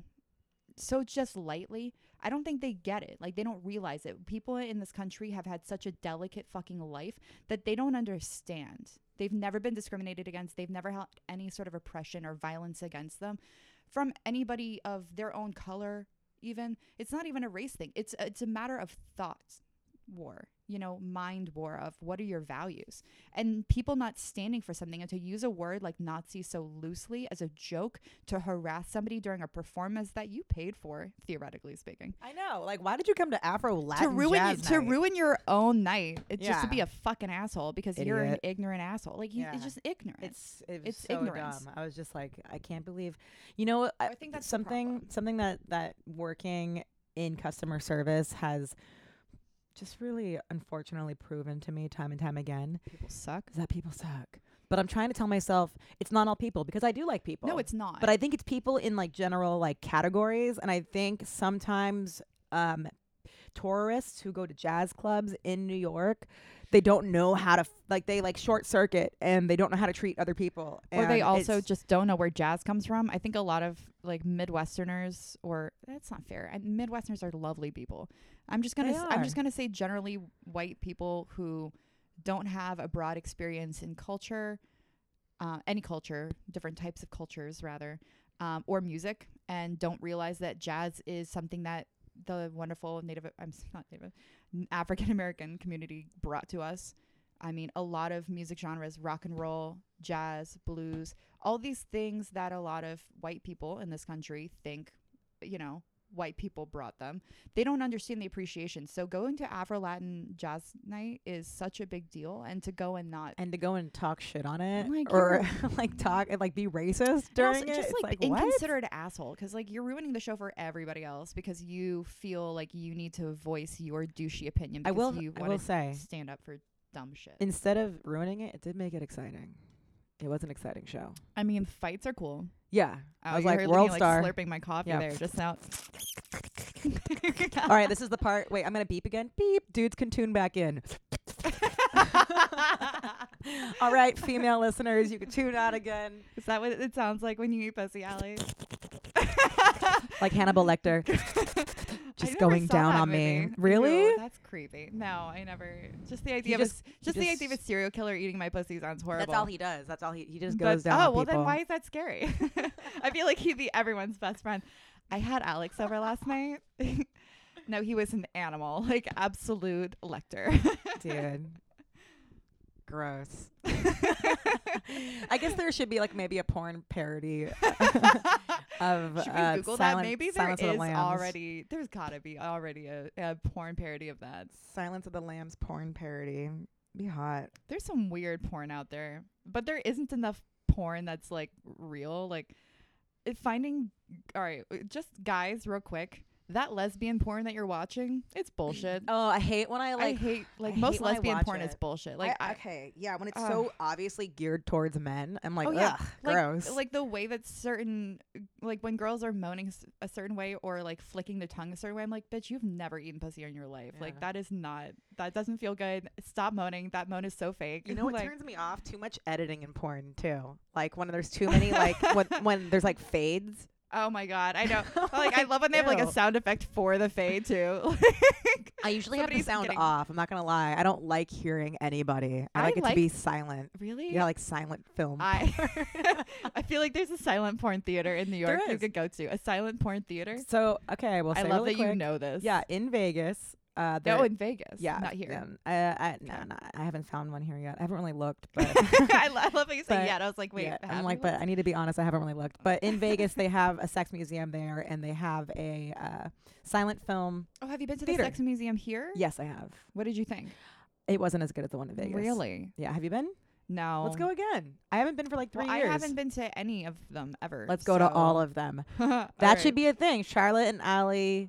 just lightly, I don't think they get it. Like they don't realize it. People in this country have had such a delicate fucking life that they don't understand. They've never been discriminated against. They've never had any sort of oppression or violence against them from anybody of their own color. Even it's not even a race thing. It's a matter of thought war, you know, mind war of what are your values, and people not standing for something, and to use a word like Nazi so loosely as a joke to harass somebody during a performance that you paid for, theoretically speaking, I know. Like, why did you come to Afro Latin to ruin jazz to night? ruin your own night? It's just to be Yeah. a fucking asshole because you're an Idiot. ignorant asshole. Like Yeah. it's just ignorant. It's It's so ignorance. dumb. I was just like, I can't believe, you know, I think that's the problem. something that working in customer service has just really unfortunately proven to me time and time again People suck. is that people suck. But I'm trying to tell myself it's not all people, because I do like people. No, it's not. But I think it's people in like general like categories, and I think sometimes tourists who go to jazz clubs in New York, they don't know how to they like short circuit, and they don't know how to treat other people. Or they And also it's- just don't know where jazz comes from. I think a lot of like Midwesterners, or that's not fair. Midwesterners are lovely people. I'm just They gonna say generally white people who don't have a broad experience in culture, any culture, different types of cultures rather, or music, and don't realize that jazz is something that the wonderful African American community brought to us. I mean, a lot of music genres, rock and roll, jazz, blues, all these things that a lot of white people in this country think, you know, white people brought them. They don't understand the appreciation. So going to Afro-Latin jazz night is such a big deal. And to go and not... and to go and talk shit on it, Like, or like talk and like be racist and during also it. just It's like what? inconsiderate asshole, because like you're ruining the show for everybody else because you feel like you need to voice your douchey opinion I because will. you I want will to say, stand up for dumb shit. instead of ruining it, it did make it exciting. It was an exciting show. I mean, fights are cool. Yeah, I was you like heard world me, star. like, slurping my coffee Yeah. there just now. All right, this is the part. Wait, I'm gonna beep again. Beep. Dudes can tune back in. All right, female listeners, you can tune out again. Is that what it sounds like when you eat pussy, Allie? Like Hannibal Lecter, I just never going saw down that on me. movie. Really? Ew, that's creepy. No, I never. Just the idea just- just the idea of a serial killer eating my pussy sounds horrible. That's all he does. That's all he just But- goes down. Oh on well, people. then why is that scary? I feel like he'd be everyone's best friend. I had Alex over last night. No, he was an animal, like absolute Lecter. Dude. Gross. I guess there should be like maybe a porn parody of Should we Google that? Maybe there Silence of the is Lambs. already. There's gotta be already a porn parody of that. Silence of the Lambs porn parody. Be hot. There's some weird porn out there, but there isn't enough porn that's like real. Like finding. All right, just guys, real quick. That lesbian porn that you're watching, it's bullshit. Oh, I hate when I hate I most hate when I lesbian watch porn is it. bullshit. Like okay, yeah, when it's so obviously geared towards men, I'm like, Oh, yeah. ugh, like, gross. Like the way that certain, like when girls are moaning a certain way or like flicking their tongue a certain way, I'm like, bitch, you've never eaten pussy in your life. Yeah. Like that doesn't feel good. Stop moaning. That moan is so fake. You know what like, turns me off? Too much editing in porn too. Like when there's too many, like when there's like fades. oh my God, I know. Like I love when they have like a Ew. sound effect for the fade too. Like, I usually have the somebody's sound getting- off. I'm not gonna lie. I don't like hearing anybody. I like it to be silent. really? Yeah, like silent film. I feel like there's a silent porn theater in New York There you is. could go to. A silent porn theater. So okay, I will say I love really that you quick. know this. Yeah, in Vegas. Oh, there- in Vegas. yeah, Not here. No, I haven't found one here yet. I haven't really looked, but I love how you say But- yeah. I was like, wait. yeah, have I'm like, you? but I need to be honest. I haven't really looked. But in Vegas, they have a sex museum there, and they have a silent film. Oh, have you been to theater. the Sex Museum here? Yes, I have. What did you think? It wasn't as good as the one in Vegas. Really? Yeah. Have you been? No. Let's go again. I haven't been for like 3 Well, years. I haven't been to any of them ever. Let's go to all of them. That should be a thing. Charlotte and Allie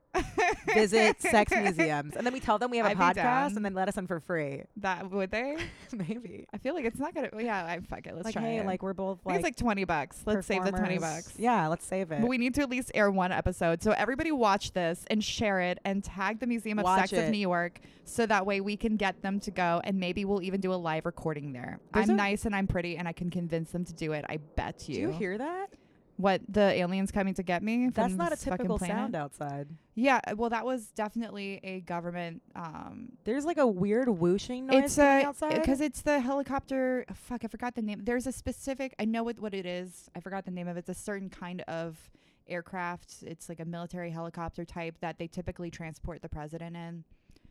visit sex museums, and then we tell them we have a I'd be podcast, down. and then let us in for free. That would they? Maybe. I feel like it's not gonna. Yeah, I fuck it. Let's Like, try hey, it. like we're both I think like it's like $20. Let's save the $20. performers. Yeah, let's save it. But we need to at least air one episode. So everybody watch this and share it and tag the Museum of Watch Sex of it. New York so that way we can get them to go and maybe we'll even do a live recording there. There's I'm a- nice and I'm pretty and I can convince them to do it. I bet you. Do you hear that? What, the aliens coming to get me? That's from not a this fucking typical planet? sound outside. Yeah, well, that was definitely a government. There's like a weird whooshing noise It's coming outside. because it's the helicopter. Fuck, I forgot the name. There's a specific. I know what it is. I forgot the name of it. It's a certain kind of aircraft. It's like a military helicopter type that they typically transport the president in.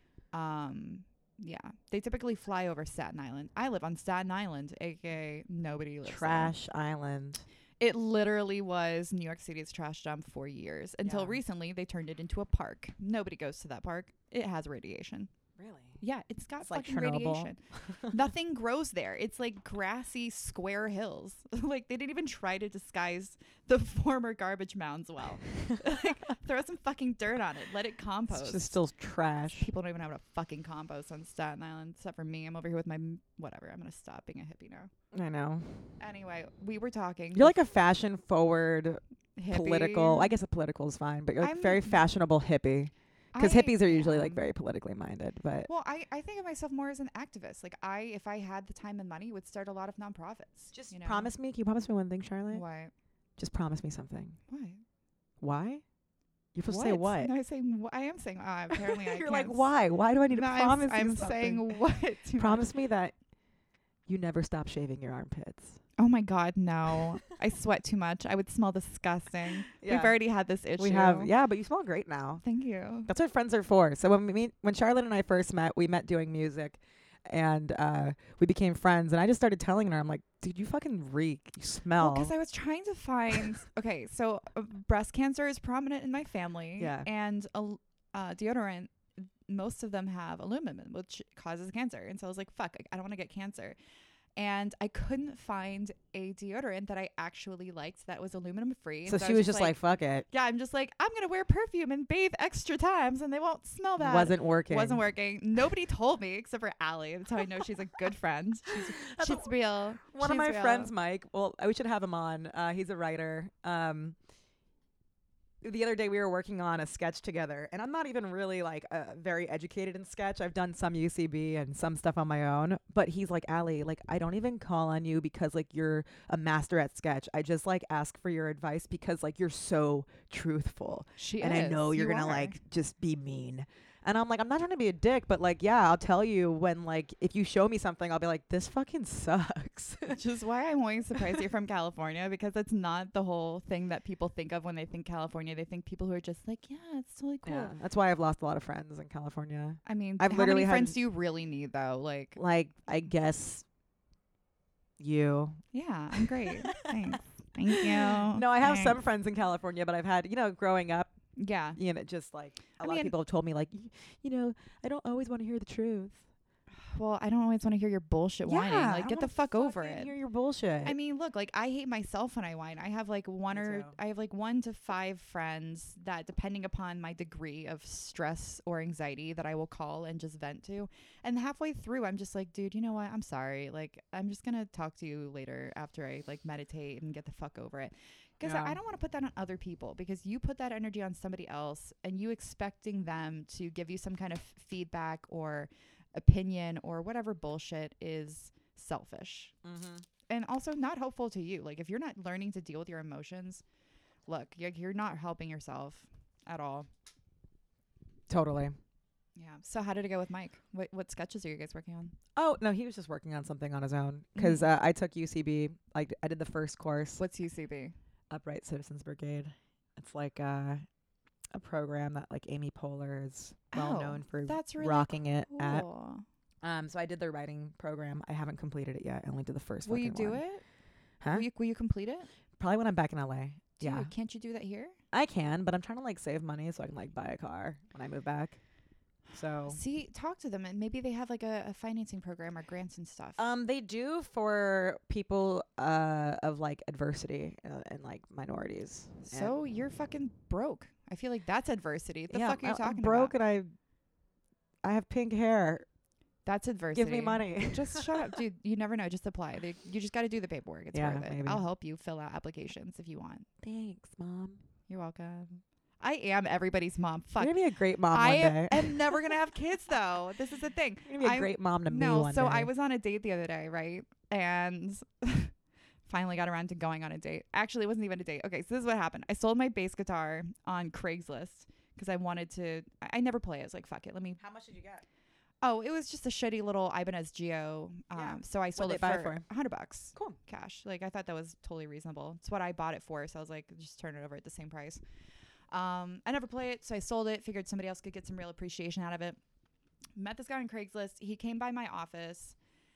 Yeah, they typically fly over Staten Island. I live on Staten Island, aka nobody lives there. Trash Island. It literally was New York City's trash dump for years until Yeah. recently they turned it into a park. Nobody goes to that park. It has radiation. Really? Yeah, it's got It's like fucking Chernobyl. radiation. Nothing grows there. It's like grassy square hills. Like they didn't even try to disguise the former garbage mounds well. Like throw some fucking dirt on it. Let it compost. It's just still trash. People don't even have a fucking compost on Staten Island except for me. I'm over here with my whatever. I'm gonna stop being a hippie now. I know. Anyway, we were talking. You're like a fashion forward hippie. political. I guess a political is fine, but you're like I'm- very fashionable hippie. Because I hippies are usually am. like very politically minded, but Well, I think of myself more as an activist. Like if I had the time and money, would start a lot of nonprofits. just you know? promise me. Can you promise me one thing, Charlotte? Why? Just promise me something. Why? Why? You're supposed to say what? No, I am saying. Apparently, I You're can't like, why? Why do I need to No, promise you I'm something? saying what? Too Promise me that you never stop shaving your armpits. much. Oh my God, no! I sweat too much. I would smell disgusting. We've already had this issue. We have, yeah, but you smell great now. Thank you. That's what friends are for. So when Charlotte and I first met, we met doing music, and we became friends. And I just started telling her, I'm like, dude, you fucking reek. You smell. Because I was trying to find. Okay, so breast cancer is prominent in my family. Yeah. And deodorant, most of them have aluminum, which causes cancer. And so I was like, fuck, I don't want to get cancer. And I couldn't find a deodorant that I actually liked that was aluminum free. so she was just like, fuck it. yeah, I'm just like, I'm going to wear perfume and bathe extra times and they won't smell bad. Wasn't working. Wasn't working. Nobody told me except for Allie. That's how I know she's a good friend. She's real. One of She's my real. friends, Mike. Well, we should have him on. He's a writer. The other day we were working on a sketch together, and I'm not even really like very educated in sketch. I've done some UCB and some stuff on my own, but he's like, Allie, like I don't even call on you because like you're a master at sketch. I just like ask for your advice because like you're so truthful, She and is. I know you're You gonna are. like just be mean. And I'm like, I'm not trying to be a dick, but like, yeah, I'll tell you when, like, if you show me something, I'll be like, this fucking sucks. Which is why I'm always surprised you're from California, because that's not the whole thing that people think of when they think California. They think people who are just like, yeah, it's totally cool. Yeah, that's why I've lost a lot of friends in California. I mean, I've how literally many had- friends do you really need though? Like, I guess you. Yeah, I'm great. Thanks. Thank you. No, I have Thanks. some friends in California, but I've had, growing up, Yeah. just like a I lot of mean- people have told me, like, I don't always want to hear the truth. Well, I don't always want to hear your bullshit whining. I Like, get don't the fuck over fucking it. Hear your bullshit. I mean, look, like I hate myself when I whine. I have like Me too. I have like 1 to 5 friends that, depending upon my degree of stress or anxiety, that I will call and just vent to. And halfway through, I'm just like, dude, you know what? I'm sorry. Like, I'm just gonna talk to you later after I like meditate and get the fuck over it. Because Yeah. I don't want to put that on other people, because you put that energy on somebody else and you expecting them to give you some kind of feedback or opinion or whatever bullshit is selfish. Mm-hmm. And also not helpful to you. Like, if you're not learning to deal with your emotions, look, you're not helping yourself at all. Totally. Yeah. So how did it go with Mike? What sketches are you guys working on? Oh, no, he was just working on something on his own. Because I took UCB. Like, I did the first course, What's UCB? Upright Citizens Brigade. It's like a program that, like, Amy Poehler is well known for That's really rocking it at. cool. So I did the writing program. I haven't completed it yet. I only did the first Will you fucking do one. it? Huh? Will you complete it? Probably when I'm back in LA. Dude, Yeah. can't you do that here? I can, but I'm trying to, like, save money so I can, like, buy a car when I move back. So See, talk to them, and maybe they have like a financing program or grants and stuff. they do for people of, like, adversity and like minorities. So you're fucking broke. I feel like that's adversity. What the Yeah, fuck are you I'm talking broke about? and I have pink hair. That's adversity. Give me money. Just shut up, dude. You never know. Just apply. You just got to do the paperwork. It's Yeah, worth it. maybe. I'll help you fill out applications if you want. Thanks, Mom. You're welcome. I am everybody's mom. Fuck. You're gonna be a great mom I one day. am never gonna have kids though. This is the thing. You're gonna be a I- great mom to me No, one so day. I was on a date the other day, right? And finally got around to going on a date. Actually, it wasn't even a date. Okay, so this is what happened. I sold my bass guitar on Craigslist because I wanted to. I never play it. I was like, fuck it. Let me. How much did you get? Oh, it was just a shitty little Ibanez Geo. Yeah. So I sold What'd it they buy it for for? $100 Cool. cash. Like, I thought that was totally reasonable. It's what I bought it for. So I was like, just turn it over at the same price. I never play it, so I sold it. Figured somebody else could get some real appreciation out of it. Met this guy on Craigslist. He came by my office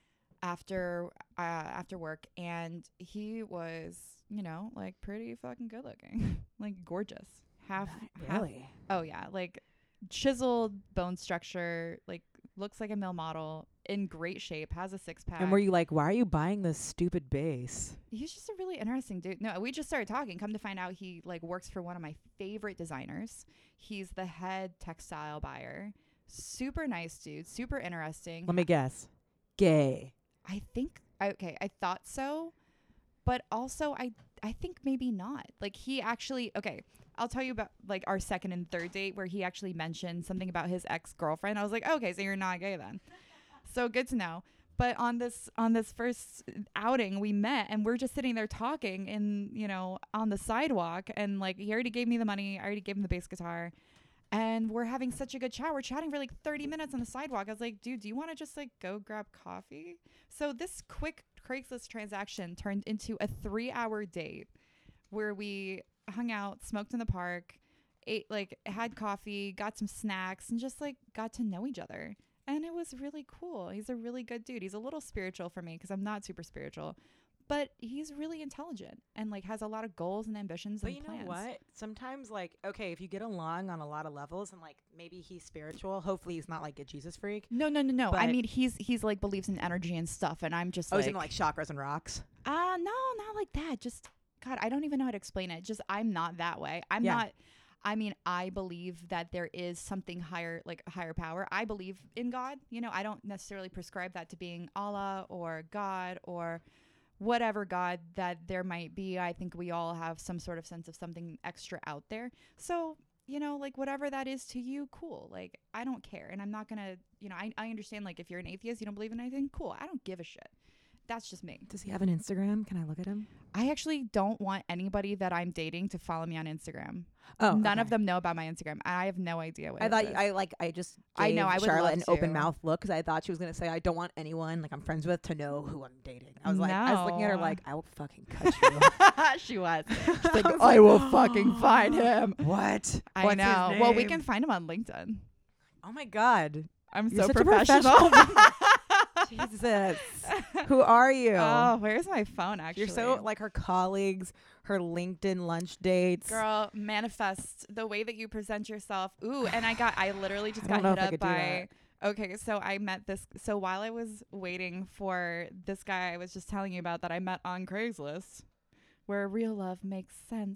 after work, and he was, like pretty fucking good looking, like gorgeous. Half. Really? Oh yeah, like chiseled bone structure, like looks like a male model, in great shape, has a 6-pack. And were you like, why are you buying this stupid bass? He's just a really interesting dude. No, we just started talking. Come to find out, he like works for one of my favorite designers. He's the head textile buyer. Super nice dude. Super interesting. Let me guess. Gay. I think I thought so, but also I think maybe not. Like, he actually, okay, I'll tell you about like our second and third date where he actually mentioned something about his ex-girlfriend. I was like, okay, so you're not gay then. So good to know. But on this first outing, we met and we're just sitting there talking on the sidewalk, and like he already gave me the money. I already gave him the bass guitar. And we're having such a good chat. We're chatting for like 30 minutes on the sidewalk. I was like, dude, do you want to just like go grab coffee? So this quick Craigslist transaction turned into a 3-hour date where we hung out, smoked in the park, ate, like had coffee, got some snacks, and just like got to know each other. And it was really cool. He's a really good dude. He's a little spiritual for me because I'm not super spiritual. But he's really intelligent and like has a lot of goals and ambitions But and plans. you know what? Sometimes, like, okay, if you get along on a lot of levels and like maybe he's spiritual, hopefully he's not like a Jesus freak. No. I But- mean, he's like believes in energy and stuff, and I'm just Oh, like, he's into like chakras and rocks. no, not like that. Just God, I don't even know how to explain it. Just I'm not that way. I'm Yeah. not. I mean, I believe that there is something higher, like a higher power. I believe in God. I don't necessarily prescribe that to being Allah or God or whatever God that there might be. I think we all have some sort of sense of something extra out there. So, like whatever that is to you, cool. Like, I don't care. And I'm not going to, I understand, like, if you're an atheist, you don't believe in anything, cool. I don't give a shit. That's just me. Does he have an Instagram? Can I look at him? I actually don't want anybody that I'm dating to follow me on Instagram. Oh, None okay. of them know about my Instagram. I have no idea what I it thought is. I just I gave know, I would Charlotte love an to. open mouth look because I thought she was gonna say I don't want anyone like I'm friends with to know who I'm dating. I was looking at her No. like I will fucking cut you. She was. She's like, I was I like, will fucking find him. What? I What's his know. Well, we name? can find him on LinkedIn. Oh my god. I'm You're so such a professional. Jesus. Who are you? Oh, where's my phone? Actually, You're so like her colleagues, her LinkedIn lunch dates. girl. Manifest the way that you present yourself. Ooh, and I literally just I got don't know hit if I up could do by. Okay, so I met this. So while I was waiting for this guy, I was just telling you about that I met on Craigslist, where real love makes sense.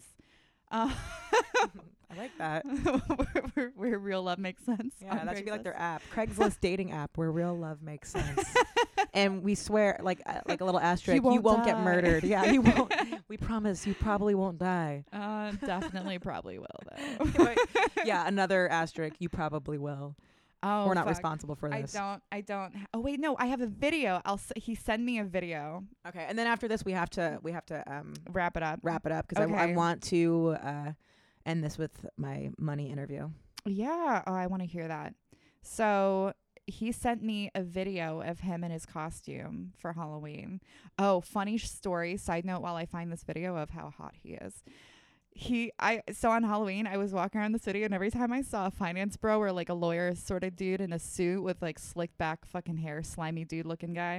I like that. where real love makes sense. Yeah, on that should be like their Craigslist. app, Craigslist dating app, where real love makes sense. And we swear, like a little asterisk, you won't get die. murdered. Yeah, you won't. We promise, you probably won't die. Definitely probably will though. Yeah, another asterisk, you probably will. Oh, We're not fuck. responsible for this. I don't. Oh wait, no, I have a video. He send me a video. Okay, and then after this, we have to Wrap it up. wrap it up because I Okay. want to end this with my money interview. Yeah. Oh, I want to hear that. So he sent me a video of him in his costume for Halloween. Oh, funny story. Side note, while I find this video of how hot he is. So on Halloween, I was walking around the city, and every time I saw a finance bro or like a lawyer sort of dude in a suit with like slick back fucking hair, slimy dude looking guy,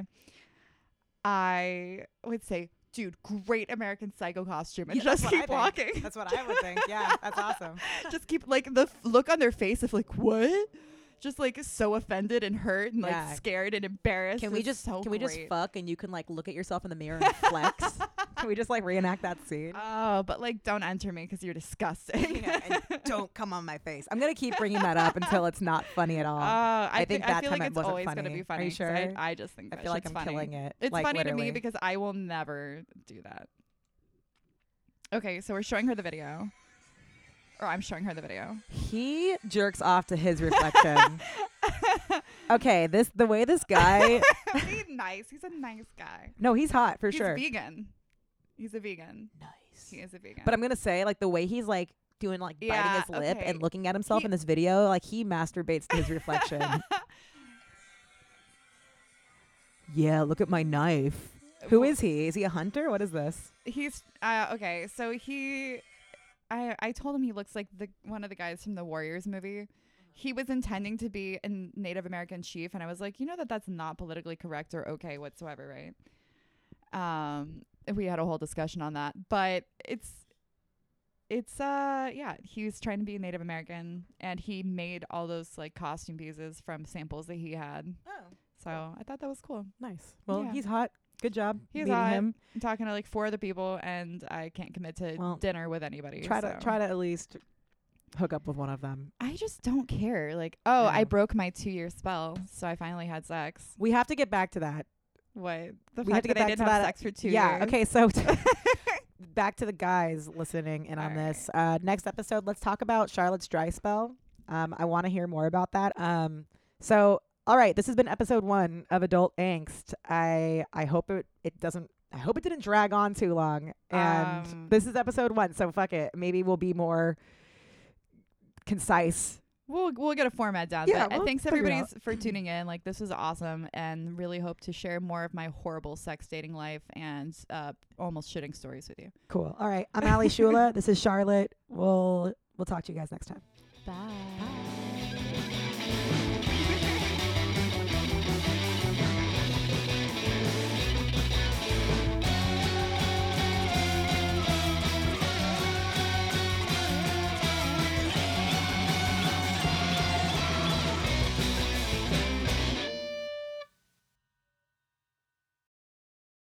I would say, dude, great American Psycho costume, and Yeah, that's just what I keep think. walking. That's what I would think. Yeah, that's awesome. Just keep like the look on their face of like, what? Just like so offended and hurt and Yeah. like scared and embarrassed. Can we It's just so can we just great. fuck and you can like look at yourself in the mirror and flex? Can we just like reenact that scene? Oh, but like don't enter me because you're disgusting. Yeah, and don't come on my face. I'm gonna keep bringing that up until it's not funny at all. I think I that feel time like it it's wasn't always gonna funny. be Are funny. you 'cause sure? I just think I that feel like shit's I'm funny. killing it. It's like, funny literally. to me because I will never do that. Okay, so we're showing her the video. Or I'm showing her the video. He jerks off to his reflection. Okay, the way this guy. He's nice. He's a nice guy. No, he's hot for He's sure. vegan. He's a vegan. Nice. He is a vegan. But I'm gonna say like the way he's like doing like biting Yeah, his lip okay. and looking at himself He- in this video, like he masturbates to his reflection. Yeah, look at my knife. Who is he? Is he a hunter? What is this? He's okay. So I told him he looks like one of the guys from the Warriors movie. He was intending to be a Native American chief, and I was like, you know that's not politically correct or okay whatsoever, right? We had a whole discussion on that, but it's yeah, he was trying to be a Native American, and he made all those like costume pieces from samples that he had. Oh, So I thought that was cool. nice. Well, Yeah. he's hot. Good job. He's meeting hot. him. I'm talking to like 4 other people, and I can't commit to Well, dinner with anybody. Try so. to at least hook up with one of them. I just don't care. Like, oh, Yeah. I broke my 2-year spell, so I finally had sex. We have to get back to that. What? The We have fact to get that I back didn't to have that. sex for 2 Yeah. years. Okay. So back to the guys listening in on All this. Next episode, let's talk about Charlotte's dry spell. I want to hear more about that. So all right, this has been episode 1 of Adult Angst. I hope it doesn't. I hope it didn't drag on too long. And this is episode 1, so fuck it. Maybe we'll be more concise. We'll get a format down. Yeah, but we'll thanks figure it everybody for tuning in. Like, this was awesome, and really hope to share more of my horrible sex dating life and almost shitting stories with you. Cool. All right. I'm Ali Shula. This is Charlotte. We'll talk to you guys next time. Bye.